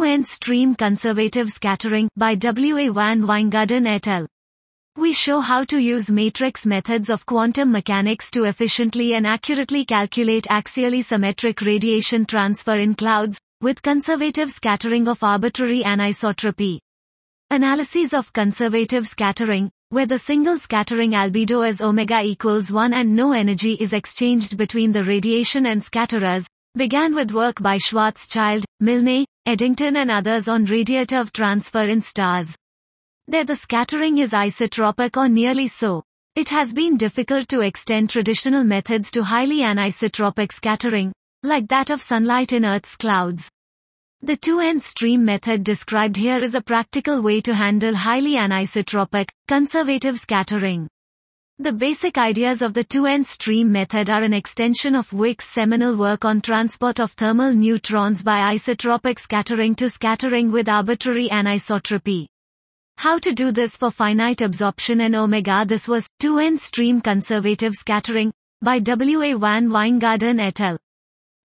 2n stream conservative scattering by W. A. van Wijngaarden et al. We show how to use matrix methods of quantum mechanics to efficiently and accurately calculate axially symmetric radiation transfer in clouds, with conservative scattering of arbitrary anisotropy. Analyses of conservative scattering, where the single scattering albedo is omega equals 1 and no energy is exchanged between the radiation and scatterers, began with work by Schwarzschild, Milne, Eddington and others on radiative transfer in stars. There the scattering is isotropic or nearly so. It has been difficult to extend traditional methods to highly anisotropic scattering, like that of sunlight in Earth's clouds. The 2n stream method described here is a practical way to handle highly anisotropic, conservative scattering. The basic ideas of the 2n stream method are an extension of Wick's seminal work on transport of thermal neutrons by isotropic scattering to scattering with arbitrary anisotropy. How to do this for finite absorption and omega. This was 2n stream conservative scattering by W. A. van Wijngaarden et al.